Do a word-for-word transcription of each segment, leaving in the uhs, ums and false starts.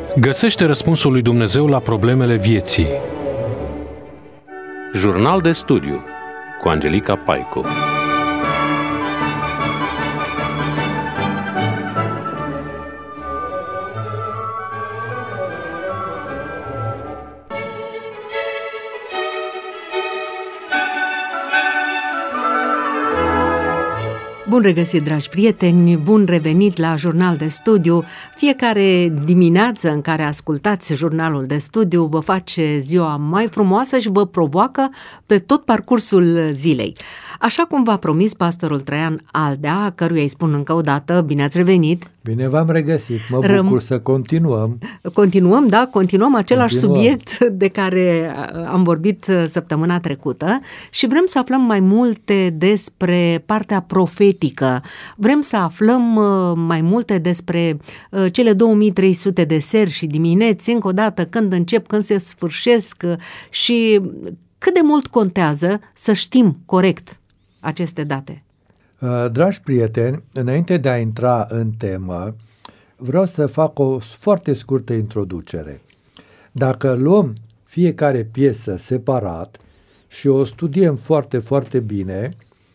Găsește răspunsul lui Dumnezeu la problemele vieții. Jurnal de studiu cu Angelica Paicu. Bun regăsit, dragi prieteni, bun revenit la Jurnal de Studiu. Fiecare dimineață în care ascultați Jurnalul de Studiu vă face ziua mai frumoasă și vă provoacă pe tot parcursul zilei. Așa cum v-a promis pastorul Traian Aldea, căruia îi spun încă o dată, bine ați revenit. Bine v-am regăsit, mă bucur Răm... să continuăm. Continuăm, da, continuăm același continuăm. subiect de care am vorbit săptămâna trecută și vrem să aflăm mai multe despre partea profetică. Vrem să aflăm mai multe despre cele două mii trei sute de seri și dimineți, încă o dată, când încep, când se sfârșesc și cât de mult contează să știm corect aceste date. Dragi prieteni, înainte de a intra în temă, vreau să fac o foarte scurtă introducere. Dacă luăm fiecare piesă separat și o studiem foarte, foarte bine,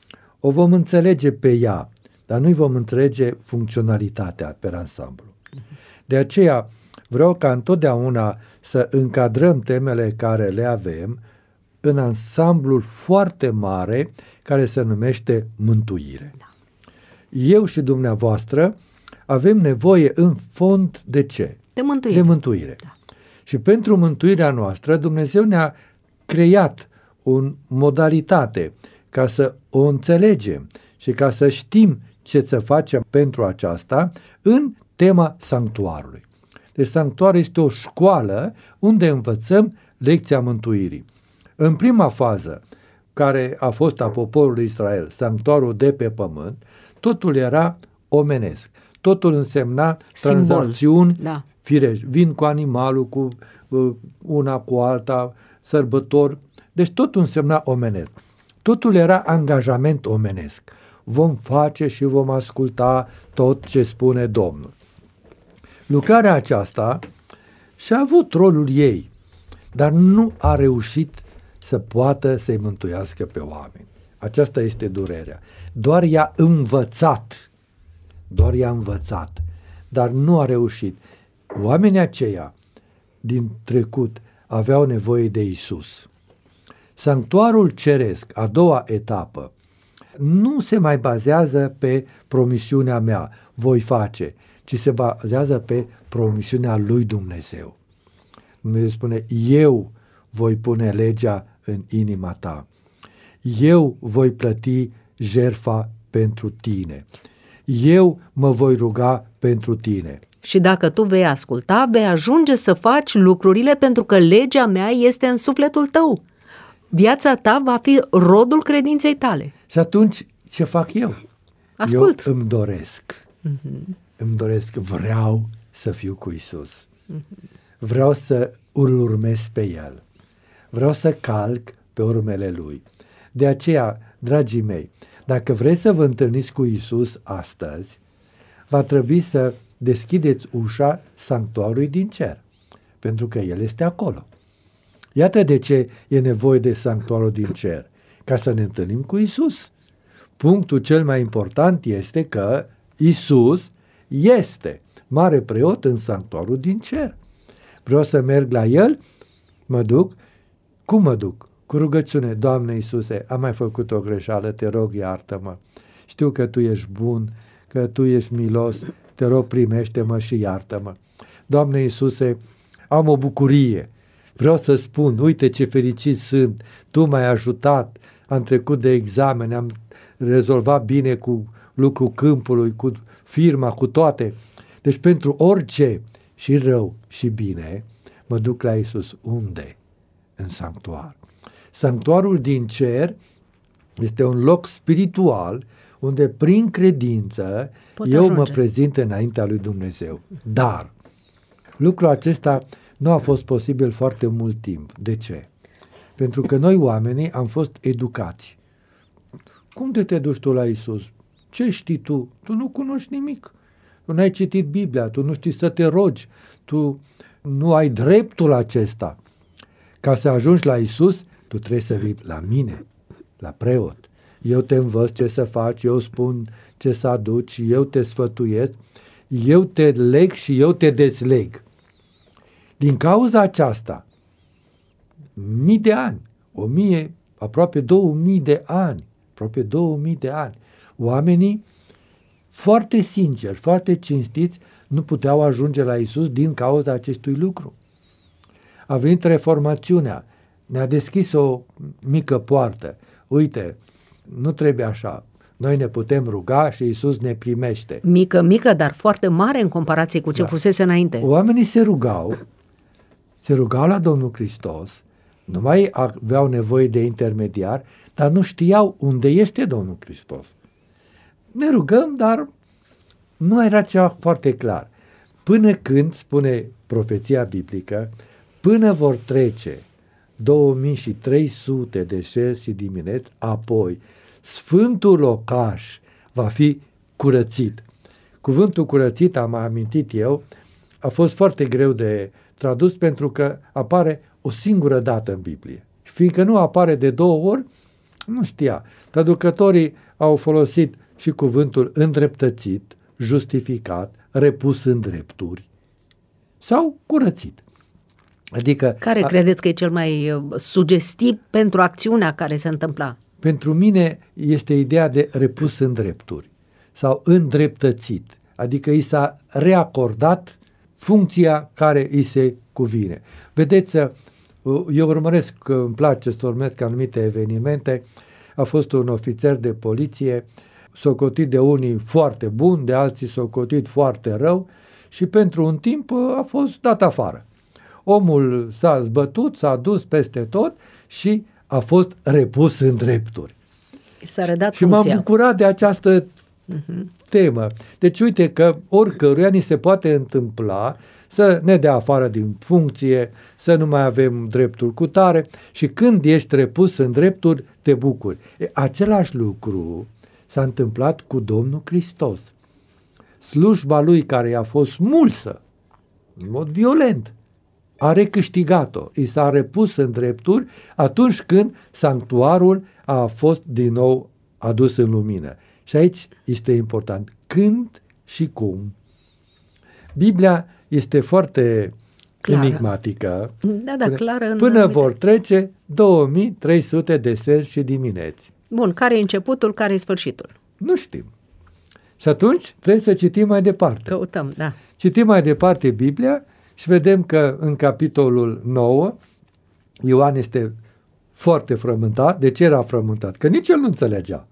o vom înțelege pe ea, dar nu vom înțelege funcționalitatea pe ansamblu. De aceea vreau ca întotdeauna să încadrăm temele care le avem în ansamblul foarte mare care se numește mântuire. Da. Eu și dumneavoastră avem nevoie în fond de ce? De mântuire. De mântuire. Da. Și pentru mântuirea noastră Dumnezeu ne-a creat o modalitate ca să o înțelegem și ca să știm ce să facem pentru aceasta în tema sanctuarului. Deci sanctuarul este o școală unde învățăm lecția mântuirii. În prima fază, care a fost a poporului Israel, sanctuarul de pe pământ, totul era omenesc. Totul însemna Simbol. tranzacțiuni Da. firești. Vin cu animalul, cu uh, una cu alta, sărbători. Deci totul însemna omenesc. Totul era angajament omenesc. Vom face și vom asculta tot ce spune Domnul. Lucrarea aceasta și-a avut rolul ei, dar nu a reușit să poată să-i mântuiască pe oameni. Aceasta este durerea. Doar i-a învățat, doar i-a învățat, dar nu a reușit. Oamenii aceia din trecut aveau nevoie de Isus. Sanctuarul ceresc, a doua etapă, nu se mai bazează pe promisiunea mea, voi face, ci se bazează pe promisiunea lui Dumnezeu. Dumnezeu spune, eu voi pune legea în inima ta. Eu voi plăti jertfa pentru tine. Eu mă voi ruga pentru tine. Și dacă tu vei asculta, vei ajunge să faci lucrurile pentru că legea mea este în sufletul tău. Viața ta va fi rodul credinței tale. Și atunci ce fac eu? Ascult. Eu îmi doresc. Uh-huh. Îmi doresc, vreau să fiu cu Isus. Uh-huh. Vreau să îl urmez pe El. Vreau să calc pe urmele Lui. De aceea, dragii mei, dacă vreți să vă întâlniți cu Isus astăzi, va trebui să deschideți ușa sanctuarului din cer, pentru că El este acolo. Iată de ce e nevoie de sanctuarul din cer, ca să ne întâlnim cu Isus. Punctul cel mai important este că Isus este mare preot în sanctuarul din cer. Vreau să merg la El, mă duc. Cum mă duc? Cu rugăciune. Doamne Iisuse, am mai făcut o greșeală, te rog, iartă-mă. Știu că Tu ești bun, că Tu ești milos, te rog, primește-mă și iartă-mă. Doamne Iisuse, am o bucurie. Vreau să spun, uite ce fericit sunt, Tu m-ai ajutat, am trecut de examene, am rezolvat bine cu lucrul câmpului, cu firma, cu toate. Deci pentru orice, și rău și bine, mă duc la Iisus. Unde? În sanctuar. Sanctuarul din cer este un loc spiritual unde prin credință Pot eu ajunge. mă prezint înaintea lui Dumnezeu. Dar lucrul acesta nu a fost posibil foarte mult timp. De ce? Pentru că noi oamenii am fost educați. Cum de te duci tu la Iisus? Ce știi tu? Tu nu cunoști nimic. tu n-ai citit Biblia, tu nu știi să te rogi, tu nu ai dreptul acesta. Ca să ajungi la Iisus, tu trebuie să vii la mine, la preot. Eu te învăț ce să faci, eu spun ce să aduci, eu te sfătuiesc, eu te leg și eu te dezleg. Din cauza aceasta, mii de ani, o mie, aproape două mii de ani, aproape două mii de ani, oamenii foarte sinceri, foarte cinstiți, nu puteau ajunge la Iisus din cauza acestui lucru. A venit Reformațiunea, ne-a deschis o mică poartă. Uite, nu trebuie așa. Noi ne putem ruga și Iisus ne primește. Mică, mică, dar foarte mare în comparație cu ce da. fusese înainte. Oamenii se rugau, se rugau la Domnul Hristos, nu mai aveau nevoie de intermediar, dar nu știau unde este Domnul Hristos. Ne rugăm, dar nu era ceva foarte clar. Până când, spune profeția biblică, până vor trece două mii trei sute de seri și dimineți, apoi Sfântul locaș va fi curățit. Cuvântul curățit, am amintit eu, a fost foarte greu de tradus pentru că apare o singură dată în Biblie. Fiindcă nu apare de două ori, nu știa. Traducătorii au folosit și cuvântul îndreptățit, justificat, repus în drepturi sau curățit. Adică, care a, credeți că e cel mai sugestiv pentru acțiunea care se întâmpla? Pentru mine este ideea de repus în drepturi sau îndreptățit, adică i s-a reacordat funcția care îi se cuvine. Vedeți, eu urmăresc, îmi place să urmăresc anumite evenimente, a fost un ofițer de poliție, socotit de unii foarte bun, de alții socotit foarte rău și pentru un timp a fost dat afară. Omul s-a zbătut, s-a dus peste tot și a fost repus în drepturi. S-a redat și funcția. M-am bucurat de această uh-huh. temă. Deci uite că oricăruia ni se poate întâmpla să ne dea afară din funcție, să nu mai avem drepturi cu tare și când ești repus în drepturi, te bucuri. E, același lucru s-a întâmplat cu Domnul Hristos. Slujba lui care i-a fost smulsă, în mod violent, a recâștigat-o, i s-a repus în drepturi atunci când sanctuarul a fost din nou adus în lumină. Și aici este important, când și cum. Biblia este foarte clară. Enigmatică. Da, da, clară. În până anumite... vor trece două mii trei sute de seri și dimineți. Bun, care e începutul, care e sfârșitul? Nu știm. Și atunci trebuie să citim mai departe. Căutăm, da. Citim mai departe Biblia și vedem că în capitolul nouă Ioan este foarte frământat. De ce era frământat? Că nici el nu înțelegea.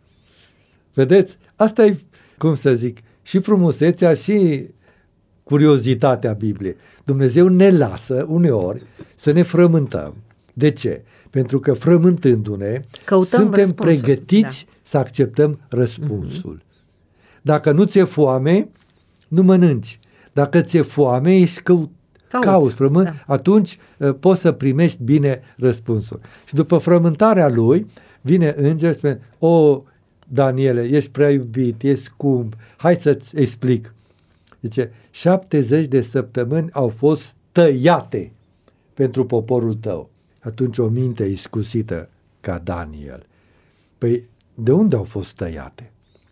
Vedeți? Asta e, cum să zic, și frumusețea și curiozitatea Bibliei. Dumnezeu ne lasă uneori să ne frământăm. De ce? Pentru că frământându-ne, căutăm suntem răspunsul. pregătiți da. să acceptăm răspunsul. Uh-huh. Dacă nu ți-e foame, nu mănânci. Dacă ți-e foame, ești căut, cauți frământ, da. Atunci uh, poți să primești bine răspunsul. Și după frământarea lui, vine înger și spune, o, Daniele, ești prea iubit, ești scump, hai să-ți explic. Zice, șaptezeci de săptămâni au fost tăiate pentru poporul tău. Atunci o minte iscusită ca Daniel. Păi de unde au fost tăiate?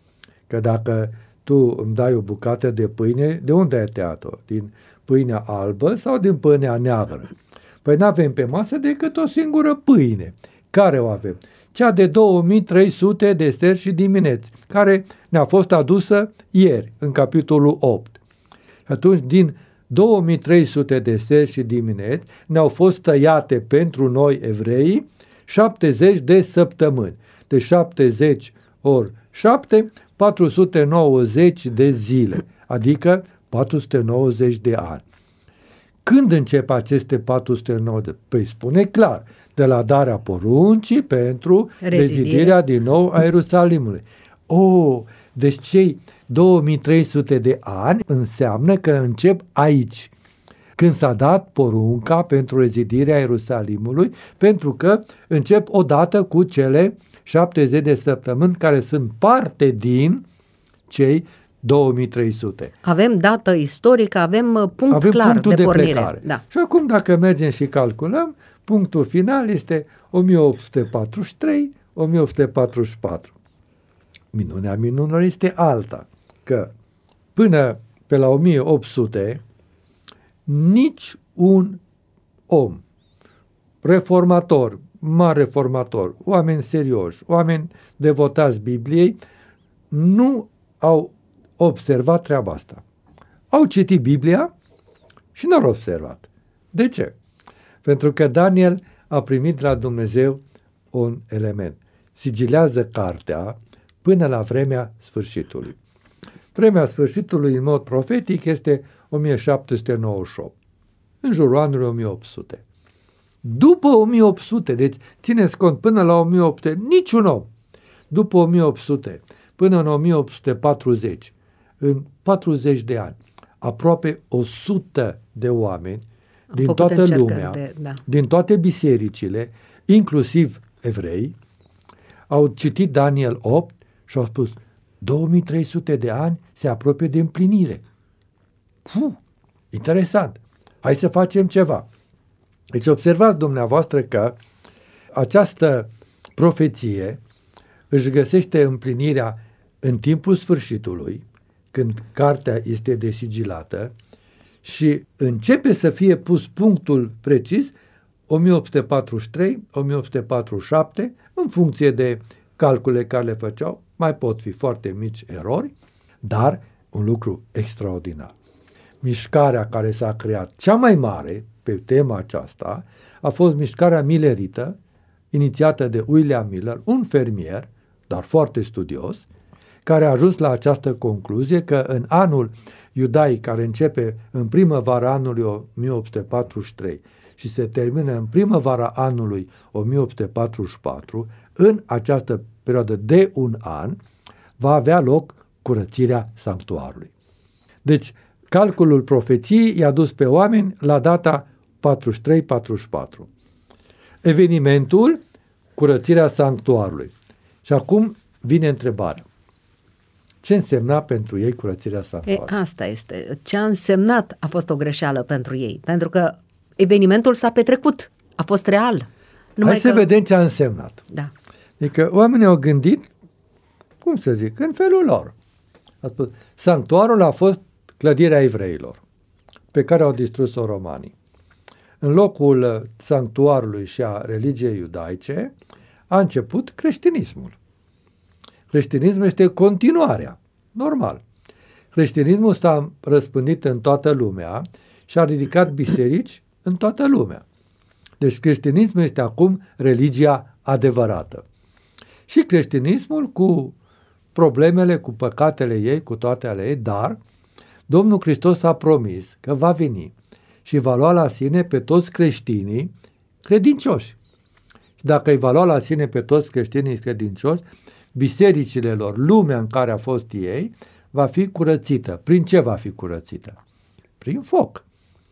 Că dacă tu îmi dai o bucată de pâine, de unde ai tăiat-o? Din pâinea albă sau din pâinea neagră? Păi n-avem pe masă decât o singură pâine. Care o avem? Cea de două mii trei sute de seri și dimineți, care ne-a fost adusă ieri, în capitolul opt. Atunci, din două mii trei sute de seri și dimineți, ne-au fost tăiate pentru noi evrei șaptezeci de săptămâni. De șaptezeci ori șapte, patru sute nouăzeci de zile, adică patru sute nouăzeci de ani. Când încep aceste patru sute nouăzeci? Păi spune clar, de la darea poruncii pentru Rezidire. rezidirea din nou a Ierusalimului. Oh, deci cei două mii trei sute de ani înseamnă că încep aici, când s-a dat porunca pentru rezidirea Ierusalimului, pentru că încep odată cu cele șaptezeci de săptămâni care sunt parte din cei două mii trei sute. Avem dată istorică, avem punct avem clar punctul de, de pornire. plecare. Da. Și acum dacă mergem și calculăm, punctul final este o mie opt sute patruzeci și trei - o mie opt sute patruzeci și patru. Minunea minunilor este alta, că până pe la o mie opt sute nici un om reformator, mare reformator, oameni serioși, oameni devotați Bibliei, nu au observat treaba asta. Au citit Biblia și nu au observat. De ce? Pentru că Daniel a primit de la Dumnezeu un element. Sigilează cartea până la vremea sfârșitului. Vremea sfârșitului, în mod profetic, este o mie șapte sute nouăzeci și opt, în jurul anului o mie opt sute. După o mie opt sute, deci țineți cont, până la o mie opt sute, niciun om. După o mie opt sute, până în o mie opt sute patruzeci, în patruzeci de ani, aproape o sută de oameni Am din făcut toată încercări lumea, de- da. din toate bisericile, inclusiv evrei, au citit Daniel opt și au spus două mii trei sute de ani se apropie de împlinire. Puh, interesant. Hai să facem ceva. Deci observați dumneavoastră că această profeție își găsește împlinirea în timpul sfârșitului, când cartea este desigilată, și începe să fie pus punctul precis o mie opt sute patruzeci și trei - o mie opt sute patruzeci și șapte, în funcție de calcule care le făceau, mai pot fi foarte mici erori, dar un lucru extraordinar. Mișcarea care s-a creat cea mai mare pe tema aceasta a fost mișcarea millerită, inițiată de William Miller, un fermier, dar foarte studios, care a ajuns la această concluzie că în anul iudaic, care începe în primăvara anului o mie opt sute patruzeci și trei și se termină în primăvara anului o mie opt sute patruzeci și patru, în această perioadă de un an, va avea loc curățirea sanctuarului. Deci, calculul profeției i-a dus pe oameni la data patruzeci și trei - patruzeci și patru. Evenimentul, curățirea sanctuarului. Și acum vine întrebarea. Ce însemna pentru ei curățirea E, sanctuarului? asta este. Ce a însemnat a fost o greșeală pentru ei, pentru că evenimentul s-a petrecut, a fost real. Numai Hai să că... vedem ce a însemnat. Da. Adică oamenii au gândit, cum să zic, în felul lor. A spus, sanctuarul a fost clădirea evreilor, pe care au distrus-o romanii. În locul sanctuarului și a religiei iudaice a început creștinismul. Creștinismul este continuarea, normal. Creștinismul s-a răspândit în toată lumea și a ridicat biserici în toată lumea. Deci creștinismul este acum religia adevărată. Și creștinismul cu problemele, cu păcatele ei, cu toate ale ei, dar Domnul Hristos a promis că va veni și va lua la sine pe toți creștinii credincioși. Și dacă îi va lua la sine pe toți creștinii credincioși, bisericile lor, lumea în care a fost ei, va fi curățită. Prin ce va fi curățită? Prin foc.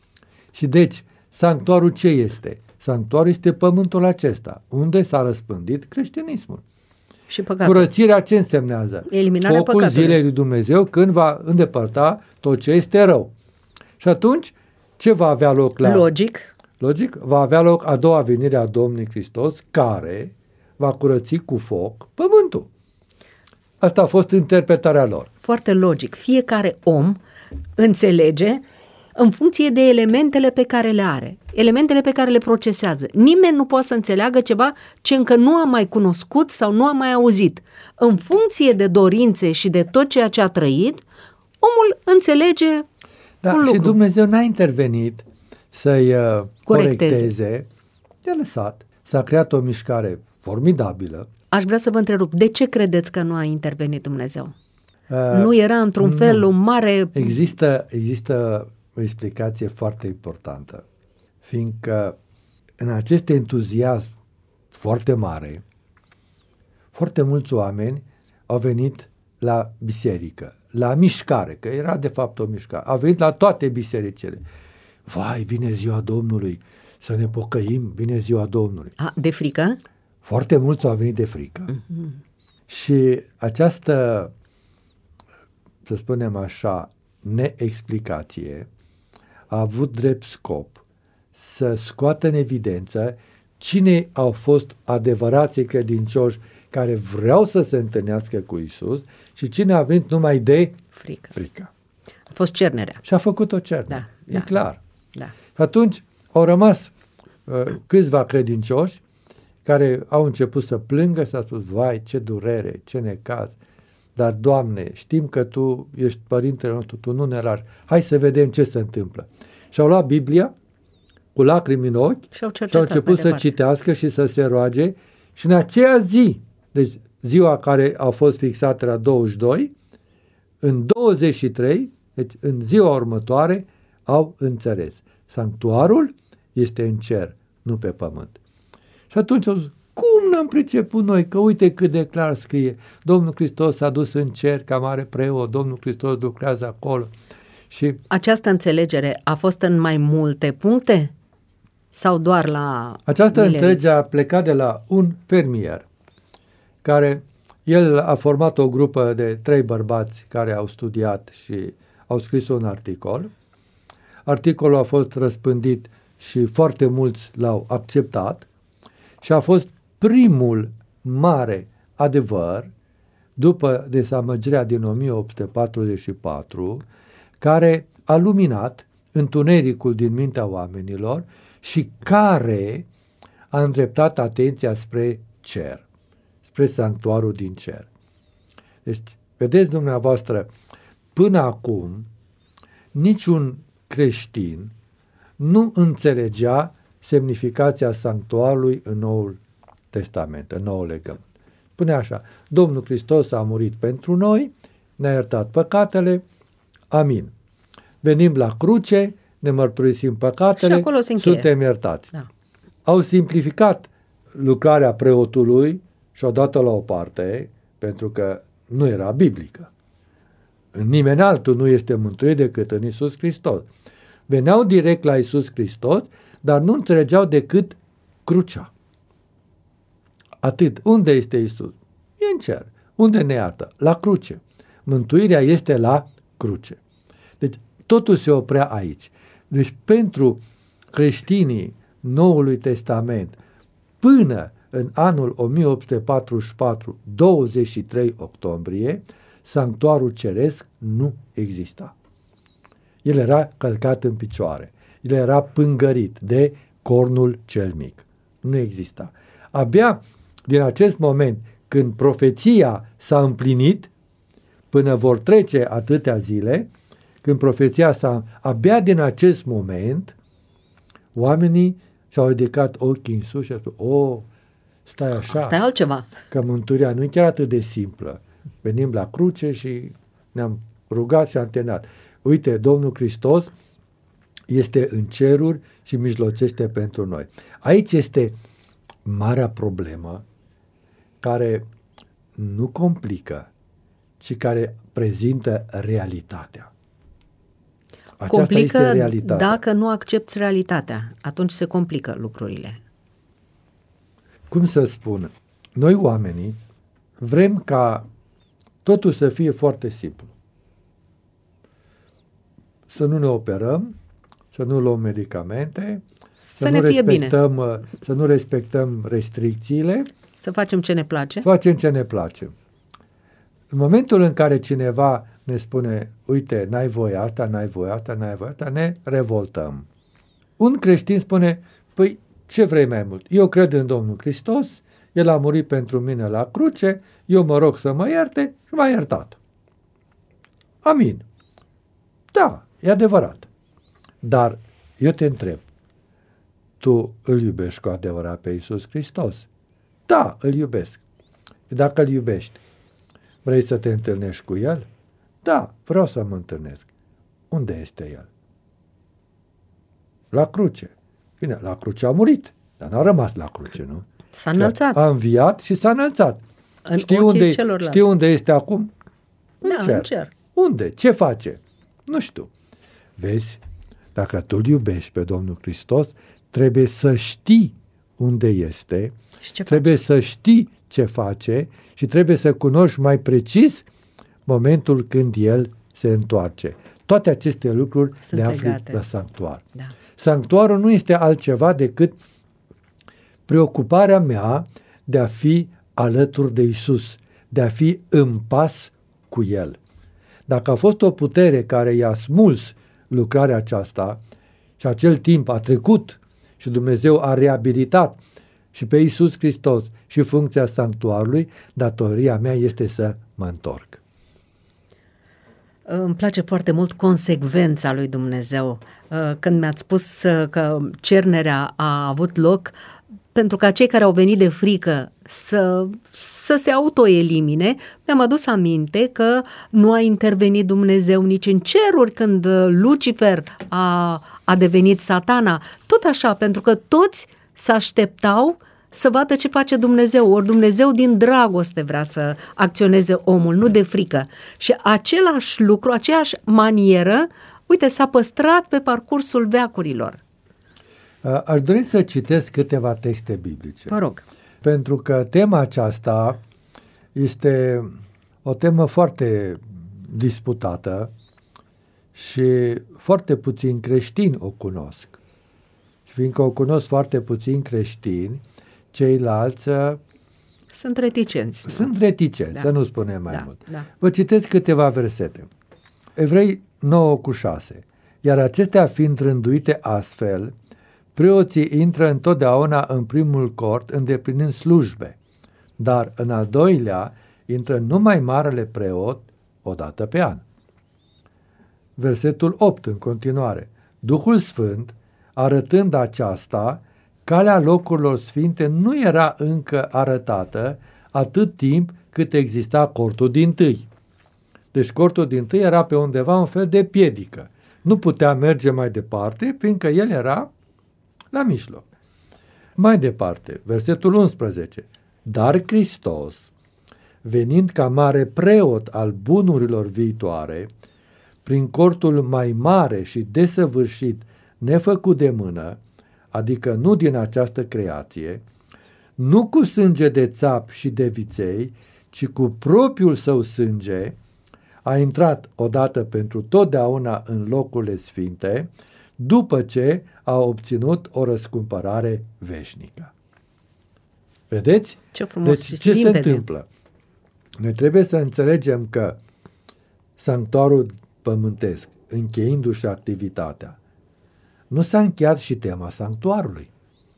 Și deci, sanctuarul ce este? Sanctuarul este pământul acesta, unde s-a răspândit creștinismul. Și păcatul. Curățirea ce însemnează? Eliminarea Focul păcatului. zilei lui Dumnezeu când va îndepărta tot ce este rău. Și atunci, ce va avea loc la... Logic. Logic, va avea loc a doua venire a Domnului Hristos, care va curăți cu foc pământul. Asta a fost interpretarea lor. Foarte logic. Fiecare om înțelege în funcție de elementele pe care le are, elementele pe care le procesează. Nimeni nu poate să înțeleagă ceva ce încă nu a mai cunoscut sau nu a mai auzit. În funcție de dorințe și de tot ceea ce a trăit, omul înțelege Da, un și lucru. Dumnezeu n-a intervenit să-i uh, Corecteze. corecteze. I-a lăsat. S-a creat o mișcare formidabilă. Aș vrea să vă întrerup, de ce credeți că nu a intervenit Dumnezeu? Uh, Nu era într-un nu. fel un mare... Există, există o explicație foarte importantă, fiindcă în acest entuziasm foarte mare, foarte mulți oameni au venit la biserică, la mișcare, că era de fapt o mișcare. Au venit la toate bisericile. Vai, vine ziua Domnului, să ne pocăim, vine ziua Domnului. A, de frică? Foarte mulți au venit de frică. Mm-hmm. Și această să spunem așa, neexplicație, a avut drept scop să scoată în evidență cine au fost adevărații credincioși care vreau să se întâlnească cu Iisus și cine a venit numai de frică. frică. A fost cernerea. Și a făcut o cernere, Da, e da, clar. Da. Și atunci au rămas uh, câțiva credincioși care au început să plângă și s-a spus, vai, ce durere, ce necaz, dar, Doamne, știm că Tu ești Părintele nostru, Tu nu ne lași, hai să vedem ce se întâmplă. Și au luat Biblia cu lacrimi în ochi Și au, și au început să citească și să se roage și în aceea zi, deci ziua care a fost fixată la douăzeci și doi, în douăzeci și trei, deci în ziua următoare, au înțeles. Sanctuarul este în cer, nu pe pământ. Și atunci au zis, cum n-am priceput noi? Că uite cât de clar scrie. Domnul Hristos s-a dus în cer ca mare preot, Domnul Hristos lucrează acolo. Și această înțelegere a fost în mai multe puncte? Sau doar la această Mileriți? înțelegere a plecat de la un fermier, care el a format o grupă de trei bărbați care au studiat și au scris un articol. Articolul a fost răspândit și foarte mulți l-au acceptat și a fost primul mare adevăr după dezamăgirea din o mie opt sute patruzeci și patru, care a luminat întunericul din mintea oamenilor și care a îndreptat atenția spre cer, spre sanctuarul din cer. Deci, vedeți dumneavoastră, până acum, niciun creștin nu înțelegea semnificația sanctuarului în Noul Testament, în Noul Legământ. Spune așa, Domnul Hristos a murit pentru noi, ne-a iertat păcatele, amin. Venim la cruce, ne mărturisim păcatele, suntem iertați. Da. Au simplificat lucrarea preotului și o dat-o la o parte, pentru că nu era biblică. În nimeni altul nu este mântuit decât în Iisus Hristos. Veneau direct la Iisus Hristos, dar nu înțelegeau decât crucea. Atât. Unde este Iisus? E în cer. Unde ne iartă? La cruce. Mântuirea este la cruce. Deci totul se oprea aici. Deci pentru creștinii Noului Testament, până în anul o mie opt sute patruzeci și patru, douăzeci și trei octombrie, sanctuarul ceresc nu exista. El era călcat în picioare. El era pângărit de cornul cel mic. Nu exista. Abia din acest moment, când profeția s-a împlinit, până vor trece atâtea zile, când profeția s-a... Abia din acest moment, oamenii și-au ridicat ochii în sus și au spus, oh, stai așa. Asta e altceva. Că mântuirea nu e chiar atât de simplă. Venim la cruce și ne-am rugat și am terminat. Uite, Domnul Hristos este în ceruri și mijlocește pentru noi. Aici este marea problemă care nu complică, ci care prezintă realitatea. Aceasta complică este realitatea. Dacă nu accepți realitatea, atunci se complică lucrurile. Cum să spun? Noi oamenii vrem ca totul să fie foarte simplu. Să nu ne operăm, să nu luăm medicamente, să, să, ne nu, fie respectăm, bine. să nu respectăm restricțiile. Să facem ce ne place. Facem ce ne place. În momentul în care cineva ne spune, uite, n-ai voie asta, n-ai voie asta, n-ai voie asta, ne revoltăm. Un creștin spune, păi ce vrei mai mult? Eu cred în Domnul Hristos, El a murit pentru mine la cruce, eu mă rog să mă ierte și m-a iertat. Amin. Da, e adevărat. Dar eu te întreb, tu îl iubești cu adevărat pe Iisus Hristos? Da, îl iubesc. Dacă îl iubești, vrei să te întâlnești cu El? Da, vreau să mă întâlnesc. Unde este El? La cruce. Bine, la cruce a murit, dar n-a rămas la cruce, nu? S-a înălțat. A înviat și s-a înălțat. În știi ochii unde, celorlalți. știi unde este acum? În Da, cer. în cer. Unde? Ce face? Nu știu. Vezi, dacă tu îl iubești pe Domnul Hristos, trebuie să știi unde este, Și ce trebuie face? să știi ce face și trebuie să cunoști mai precis momentul când El se întoarce. Toate aceste lucruri sunt le afli legate la sanctuar. Da. Sanctuarul nu este altceva decât preocuparea mea de a fi alături de Isus, de a fi în pas cu El. Dacă a fost o putere care i-a smuls lucrarea aceasta și acel timp a trecut și Dumnezeu a reabilitat și pe Iisus Hristos și funcția sanctuarului, datoria mea este să mă întorc. Îmi place foarte mult consecvența lui Dumnezeu. Când mi-ați spus că cernerea a avut loc pentru ca cei care au venit de frică să, să se autoelimine, mi-am adus aminte că nu a intervenit Dumnezeu nici în ceruri când Lucifer a, a devenit Satana. Tot așa, pentru că toți se așteptau să vadă ce face Dumnezeu, ori Dumnezeu din dragoste vrea să acționeze omul, nu de frică. Și același lucru, aceeași manieră, uite, s-a păstrat pe parcursul veacurilor. Aș dori să citesc câteva texte biblice. Vă rog. Pentru că tema aceasta este o temă foarte disputată și foarte puțini creștini o cunosc. Și fiindcă o cunosc foarte puțini creștini, ceilalți sunt reticenți. Nu? Sunt reticenți, da. Să nu spunem mai da, mult. Da. Vă citesc câteva versete. Evrei nouă cu șase. Iar acestea fiind rânduite astfel, preoții intră întotdeauna în primul cort îndeplinind slujbe, dar în al doilea intră numai marele preot o dată pe an. Versetul opt în continuare. Duhul Sfânt, arătând aceasta, calea locurilor sfinte nu era încă arătată atât timp cât exista cortul dintâi. Deci cortul dintâi era pe undeva un fel de piedică. Nu putea merge mai departe, fiindcă el era la mijloc. Mai departe, versetul unsprezece. Dar Hristos, venind ca mare preot al bunurilor viitoare, prin cortul mai mare și desăvârșit, nefăcut de mână, adică nu din această creație, nu cu sânge de țap și de viței, ci cu propriul său sânge, a intrat odată pentru totdeauna în locurile sfinte, după ce a obținut o răscumpărare veșnică. Vedeți? Ce frumos. Deci ce se întâmplă? Noi trebuie să înțelegem că sanctuarul pământesc, încheindu-și activitatea, nu s-a încheiat și tema sanctuarului.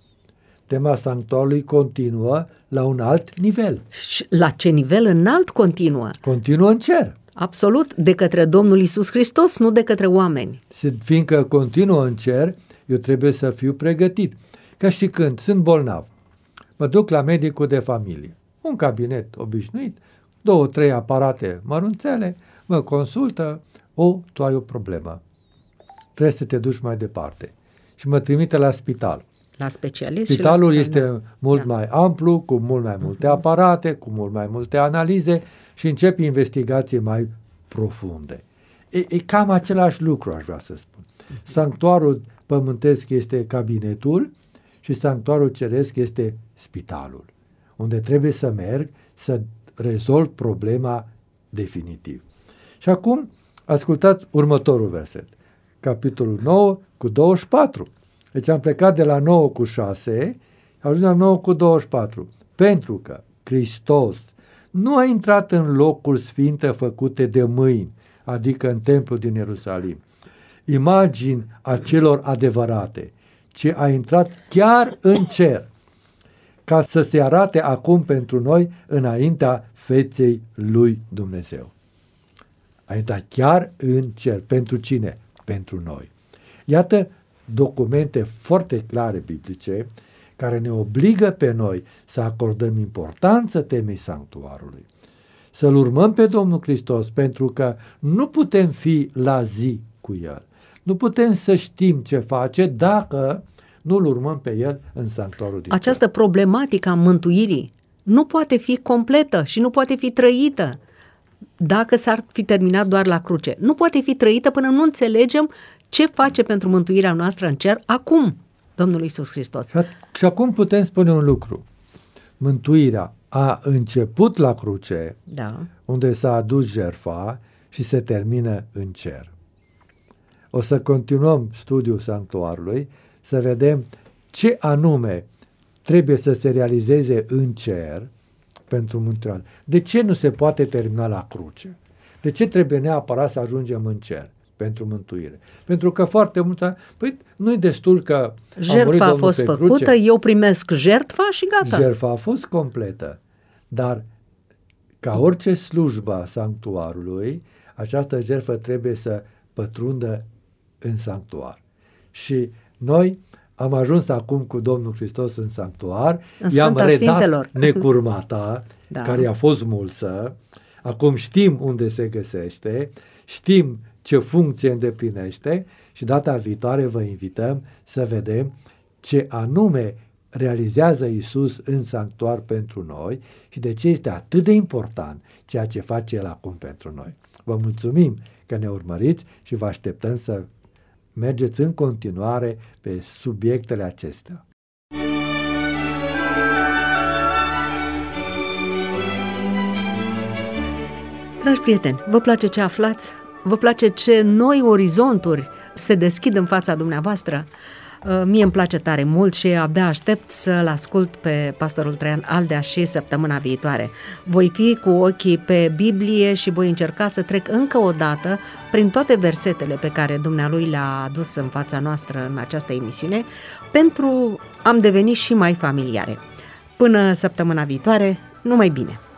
Tema sanctuarului continuă la un alt nivel. Și la ce nivel înalt continuă? Continuă în cer. Absolut, de către Domnul Iisus Hristos, nu de către oameni. Fiindcă continuă în cer, eu trebuie să fiu pregătit. Ca și când sunt bolnav, mă duc la medicul de familie, un cabinet obișnuit, două, trei aparate mărunțele, mă consultă, o, tu ai o problemă. Trebuie să te duci mai departe. Și mă trimite la spital. La specialist. Spitalul și la spital, este mult da. mai amplu, cu mult mai multe uh-huh. aparate, cu mult mai multe analize și încep investigații mai profunde. E, e cam același lucru, aș vrea să spun. Sanctuarul pământesc este cabinetul și sanctuarul ceresc este spitalul, unde trebuie să merg să rezolv problema definitiv. Și acum ascultați următorul verset. Capitolul nouă cu douăzeci și patru. Deci am plecat de la nouă cu șase, ajung la nouă cu douăzeci și patru. Pentru că Hristos nu a intrat în locul sfinte făcute de mâini, adică în templul din Ierusalim, imagini acelor adevărate, ci a intrat chiar în cer, ca să se arate acum pentru noi înaintea feței lui Dumnezeu. A intrat chiar în cer. Pentru cine? Pentru noi. Iată documente foarte clare biblice care ne obligă pe noi să acordăm importanță temei sanctuarului, să-L urmăm pe Domnul Hristos, pentru că nu putem fi la zi cu El. Nu putem să știm ce face dacă nu-L urmăm pe El în sanctuarul din Această cer. Problematică a mântuirii nu poate fi completă și nu poate fi trăită dacă s-ar fi terminat doar la cruce. Nu poate fi trăită până nu înțelegem ce face pentru mântuirea noastră în cer acum Domnul Iisus Hristos. Și acum putem spune un lucru. Mântuirea a început la cruce, da. unde s-a adus jertfa, și se termină în cer. O să continuăm studiul sanctuarului, să vedem ce anume trebuie să se realizeze în cer pentru mântuire. De ce nu se poate termina la cruce? De ce trebuie neapărat să ajungem în cer pentru mântuire? Pentru că foarte mulți, păi nu-i destul că jertfa a fost făcută, cruce. Eu primesc jertfa și gata. Jertfa a fost completă, dar ca orice slujbă a sanctuarului, această jertfă trebuie să pătrundă în sanctuar. Și noi am ajuns acum cu Domnul Hristos în sanctuar, în i-am redat Sfintelor. necurmata, da. care a fost mulsă, acum știm unde se găsește, știm ce funcție îndeplinește și data viitoare vă invităm să vedem ce anume realizează Iisus în sanctuar pentru noi și de ce este atât de important ceea ce face El acum pentru noi. Vă mulțumim că ne urmăriți și vă așteptăm să mergeți în continuare pe subiectele acestea. Dragi prieteni, vă place ce aflați? Vă place ce noi orizonturi se deschid în fața dumneavoastră? Mie îmi place tare mult și abia aștept să-l ascult pe pastorul Traian Aldea și săptămâna viitoare. Voi fi cu ochii pe Biblie și voi încerca să trec încă o dată prin toate versetele pe care dumnealui le-a adus în fața noastră în această emisiune pentru a-mi deveni și mai familiare. Până săptămâna viitoare, numai bine!